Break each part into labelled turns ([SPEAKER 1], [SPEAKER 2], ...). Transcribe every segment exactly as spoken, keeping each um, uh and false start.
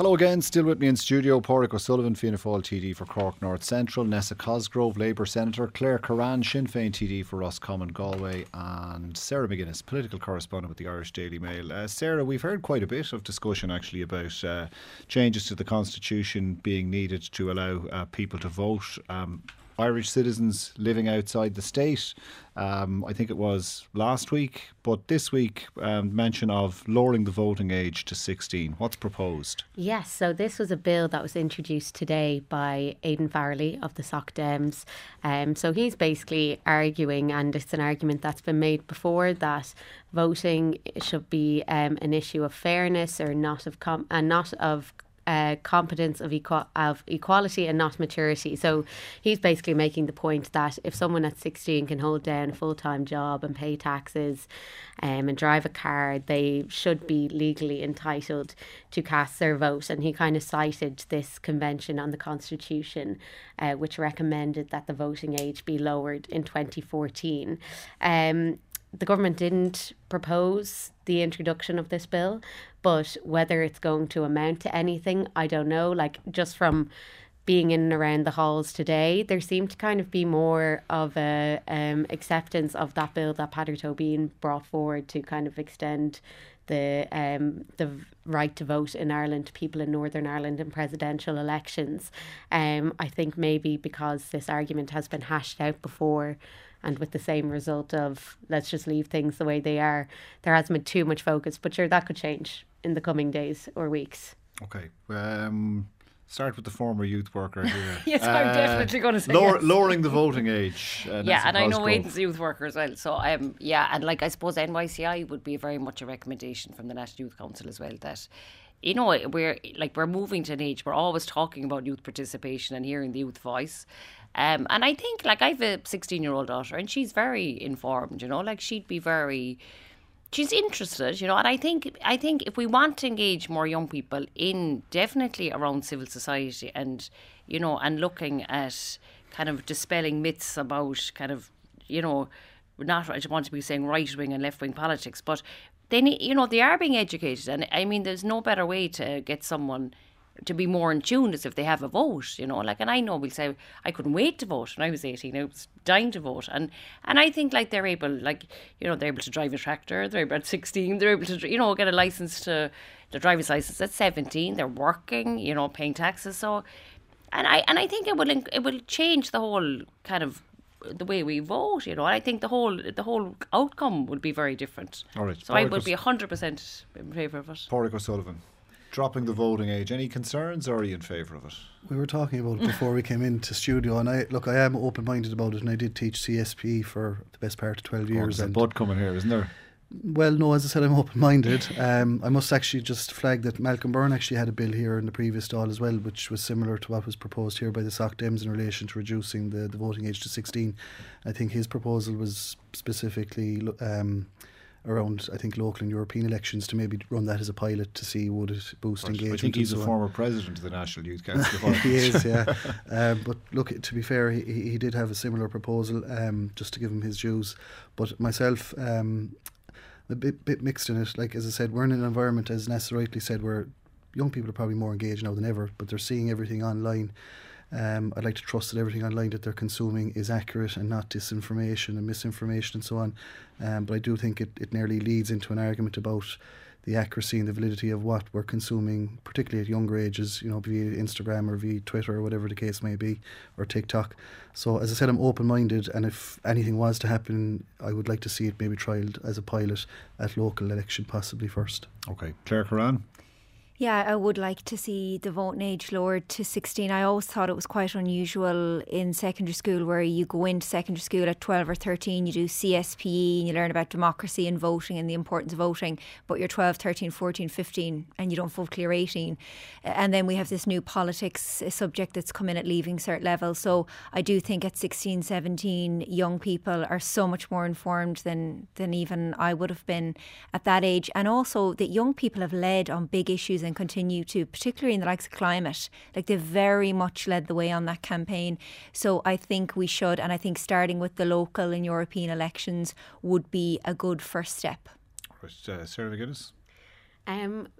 [SPEAKER 1] Hello again, still with me in studio, Pádraig O'Sullivan, Fianna Fáil T D for Cork North Central, Nessa Cosgrove, Labour Senator, Claire Curran, Sinn Féin T D for Roscommon, Galway, and Sarah McGuinness, political correspondent with the Irish Daily Mail. Uh, Sarah, we've heard quite a bit of discussion actually about uh, changes to the Constitution being needed to allow uh, people to vote. Um, Irish citizens living outside the state. Um, I think it was last week, but this week, um, mention of lowering the voting age to sixteen. What's proposed?
[SPEAKER 2] Yes, so this was a bill that was introduced today by Aidan Farrelly of the Soc Dems. Um, so he's basically arguing, and it's an argument that's been made before, that voting should be um, an issue of fairness or not of com- and not of Uh, competence of, equa- of equality and not maturity. So he's basically making the point that if someone at sixteen can hold down a full-time job and pay taxes um, and drive a car, they should be legally entitled to cast their vote. And he kind of cited this convention on the Constitution, uh, which recommended that the voting age be lowered in twenty fourteen. Um, the government didn't propose the introduction of this bill, but whether it's going to amount to anything, I don't know. Like, just from being in and around the halls today, there seemed to kind of be more of a um, acceptance of that bill that Patrick Tobin brought forward to kind of extend the um, the right to vote in Ireland to people in Northern Ireland in presidential elections. Um, I think maybe because this argument has been hashed out before, and with the same result of let's just leave things the way they are, there hasn't been too much focus. But sure, that could change in the coming days or weeks.
[SPEAKER 1] Okay. Um, start with the former youth worker here.
[SPEAKER 3] Yes, I'm uh, definitely going to say
[SPEAKER 1] lower,
[SPEAKER 3] yes.
[SPEAKER 1] Lowering the voting age. Uh,
[SPEAKER 3] yeah, and I know
[SPEAKER 1] Cosgrove.
[SPEAKER 3] Aidan's a youth worker as well. So, um, yeah, and like I suppose N Y C I would be very much a recommendation from the National Youth Council as well, that, you know, we're like we're moving to an age, we're always talking about youth participation and hearing the youth voice. Um, and I think, like, I have a sixteen-year-old daughter, and she's very informed, you know, like, she'd be very, she's interested, you know, and I think, I think if we want to engage more young people in, definitely around civil society and, you know, and looking at kind of dispelling myths about kind of, you know, not, I want to be saying right-wing and left-wing politics, but they need, you know, they are being educated, and I mean, there's no better way to get someone to be more in tune as if they have a vote, you know, like, and I know we'll say, I couldn't wait to vote when I was eighteen, I was dying to vote, and and I think, like, they're able, like, you know, they're able to drive a tractor, they're able at sixteen, they're able to, you know, get a license to, the driver's license at seventeen, they're working, you know, paying taxes, so, and I and I think it will, it will change the whole kind of the way we vote, you know. I think the whole the whole outcome would be very different.
[SPEAKER 1] All right.
[SPEAKER 3] So Pádraig I would be one hundred percent in favour of it.
[SPEAKER 1] Pádraig O'Sullivan, dropping the voting age, any concerns, or are you in favour of it?
[SPEAKER 4] We were talking about it before we came into studio, and I look, I am open-minded about it, and I did teach C S P for the best part of twelve years.
[SPEAKER 1] Oh, there's a
[SPEAKER 4] and
[SPEAKER 1] bud coming here, isn't there?
[SPEAKER 4] Well, no, as I said, I'm open-minded. Um, I must actually just flag that Malcolm Byrne actually had a bill here in the previous Dáil as well, which was similar to what was proposed here by the Soc Dems in relation to reducing the, the voting age to sixteen. I think his proposal was specifically um, around, I think, local and European elections, to maybe run that as a pilot to see would it boost
[SPEAKER 1] right.
[SPEAKER 4] engagement.
[SPEAKER 1] I think he's
[SPEAKER 4] and
[SPEAKER 1] a
[SPEAKER 4] so
[SPEAKER 1] former
[SPEAKER 4] on.
[SPEAKER 1] president of the National Youth Council.
[SPEAKER 4] He is, yeah. Um, but look, to be fair, he, he did have a similar proposal, um, just to give him his dues. But myself, um, a bit, bit mixed in it. Like, as I said, we're in an environment, as Nessa rightly said, where young people are probably more engaged now than ever, but they're seeing everything online. Um, I'd like to trust that everything online that they're consuming is accurate and not disinformation and misinformation and so on. Um, but I do think it, it nearly leads into an argument about the accuracy and the validity of what we're consuming, particularly at younger ages, you know, via Instagram or via Twitter or whatever the case may be, or TikTok. So, as I said, I'm open-minded, and if anything was to happen, I would like to see it maybe trialled as a pilot at local election, possibly first.
[SPEAKER 1] Okay. Claire Curran?
[SPEAKER 5] Yeah, I would like to see the voting age lowered to sixteen. I always thought it was quite unusual in secondary school, where you go into secondary school at twelve or thirteen, you do C S P E and you learn about democracy and voting and the importance of voting, but you're twelve, thirteen, fourteen, fifteen and you don't vote till you're eighteen. And then we have this new politics subject that's come in at Leaving Cert level. So I do think at sixteen, seventeen, young people are so much more informed than, than even I would have been at that age. And also that young people have led on big issues and continue to, particularly in the likes of climate. Like, they've very much led the way on that campaign. So I think we should, and I think starting with the local and European elections would be a good first step.
[SPEAKER 1] Right, uh, Sarah McGuinness?
[SPEAKER 2] Um,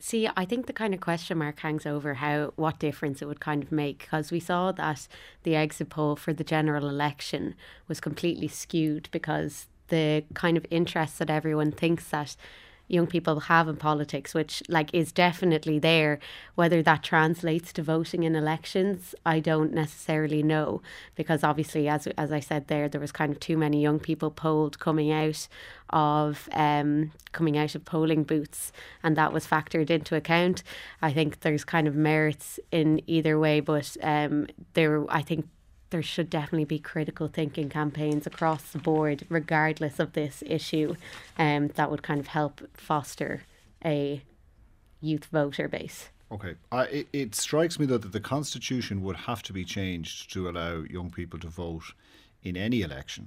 [SPEAKER 2] See, I think the kind of question mark hangs over how what difference it would kind of make, because we saw that the exit poll for the general election was completely skewed because the kind of interest that everyone thinks that young people have in politics, which like is definitely there. Whether that translates to voting in elections, I don't necessarily know, because obviously, as as I said there, there was kind of too many young people polled coming out of um, coming out of polling booths, and that was factored into account. I think there's kind of merits in either way, but um, there, I think. There should definitely be critical thinking campaigns across the board, regardless of this issue, um, that would kind of help foster a youth voter base.
[SPEAKER 1] Okay. I, it, it strikes me, though, that the Constitution would have to be changed to allow young people to vote in any election.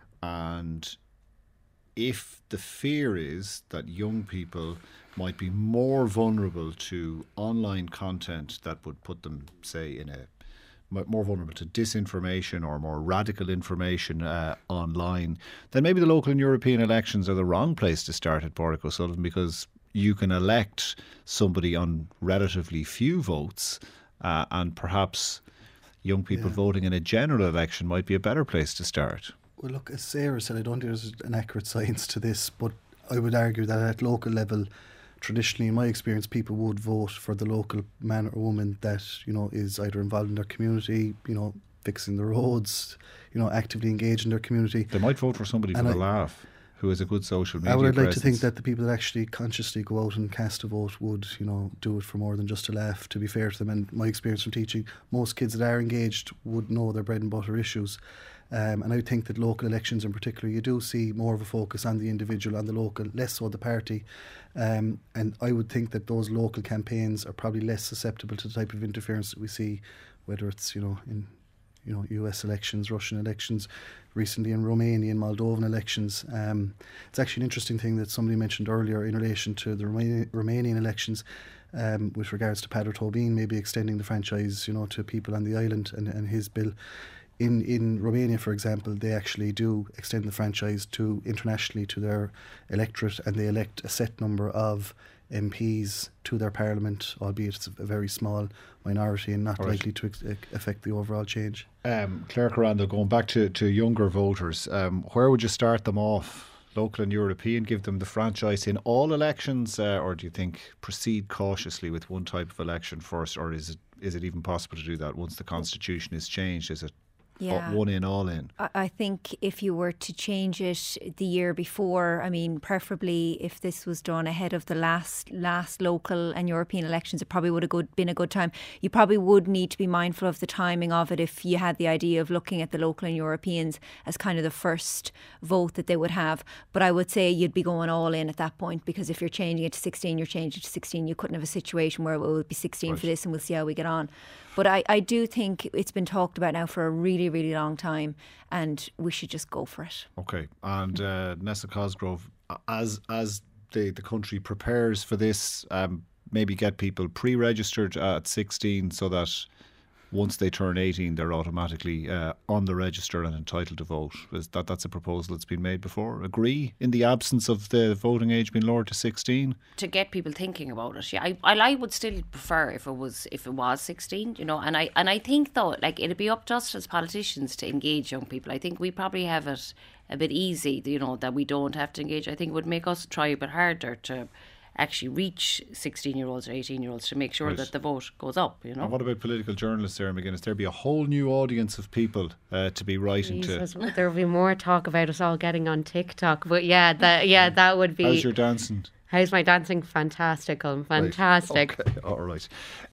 [SPEAKER 1] And if the fear is that young people might be more vulnerable to online content that would put them, say, in a more vulnerable to disinformation or more radical information uh, online, then maybe the local and European elections are the wrong place to start at Pádraig O'Sullivan, because you can elect somebody on relatively few votes, uh, and perhaps young people yeah. voting in a general election might be a better place to start.
[SPEAKER 4] Well, look, as Sarah said, I don't think there's an accurate science to this, but I would argue that at local level, traditionally, in my experience, people would vote for the local man or woman that, you know, is either involved in their community, you know, fixing the roads, you know, actively engaged in their community.
[SPEAKER 1] They might vote for somebody
[SPEAKER 4] and
[SPEAKER 1] for
[SPEAKER 4] I,
[SPEAKER 1] a laugh who has a good social media
[SPEAKER 4] I would like
[SPEAKER 1] presence.
[SPEAKER 4] to think that the people that actually consciously go out and cast a vote would, you know, do it for more than just a laugh, to be fair to them. And my experience from teaching, most kids that are engaged would know their bread and butter issues. Um, and I think that local elections in particular, you do see more of a focus on the individual, on the local, less so the party. Um, and I would think that those local campaigns are probably less susceptible to the type of interference that we see, whether it's, you know, in you know U S elections, Russian elections, recently in Romanian, Moldovan elections. Um, it's actually an interesting thing that somebody mentioned earlier in relation to the Romani- Romanian elections. Um, with regards to Peadar Tóibín maybe extending the franchise, you know, to people on the island, and, and his bill. In in Romania, for example, they actually do extend the franchise to internationally to their electorate, and they elect a set number of M Ps to their parliament, albeit it's a very small minority and not
[SPEAKER 1] right.
[SPEAKER 4] likely to ex- affect the overall change.
[SPEAKER 1] Um, Claire Carrandall, going back to, to younger voters, um, where would you start them off? Local and European, give them the franchise in all elections, uh, or do you think proceed cautiously with one type of election first, or is it is it even possible to do that once the constitution is changed? Is it
[SPEAKER 5] Yeah.
[SPEAKER 1] one in, all in?
[SPEAKER 5] I I think if you were to change it the year before, I mean, preferably if this was done ahead of the last last local and European elections, it probably would have good, been a good time. You probably would need to be mindful of the timing of it if you had the idea of looking at the local and Europeans as kind of the first vote that they would have. But I would say you'd be going all in at that point, because if you're changing it to sixteen, you're changing it to sixteen. You couldn't have a situation where it would be sixteen
[SPEAKER 1] right.
[SPEAKER 5] for this and we'll see how we get on. But I, I do think it's been talked about now for a really, really long time, and we should just go for it.
[SPEAKER 1] Okay. And uh, Nessa Cosgrove, as as the, the country prepares for this, um, maybe get people pre-registered at sixteen so that once they turn eighteen, they're automatically uh, on the register and entitled to vote. Is that that's a proposal that's been made before? Agree in the absence of the voting age being lowered to sixteen?
[SPEAKER 3] To get people thinking about it, yeah, I, I, I would still prefer if it was if it was sixteen, you know, and I and I think though, like it'd be up to us as politicians to engage young people. I think we probably have it a bit easy, you know, that we don't have to engage. I think it would make us try a bit harder to actually reach sixteen year olds or eighteen year olds to make sure
[SPEAKER 1] right.
[SPEAKER 3] that the vote goes up, you know.
[SPEAKER 1] And what about political journalists, Sarah McGuinness? There'd be a whole new audience of people uh, to be writing
[SPEAKER 2] Jesus,
[SPEAKER 1] to.
[SPEAKER 2] there will be more talk about us all getting on TikTok, but yeah, that yeah, that would be.
[SPEAKER 1] How's your dancing?
[SPEAKER 2] How's my dancing? Fantastical, fantastic.
[SPEAKER 1] Right. Okay, all right.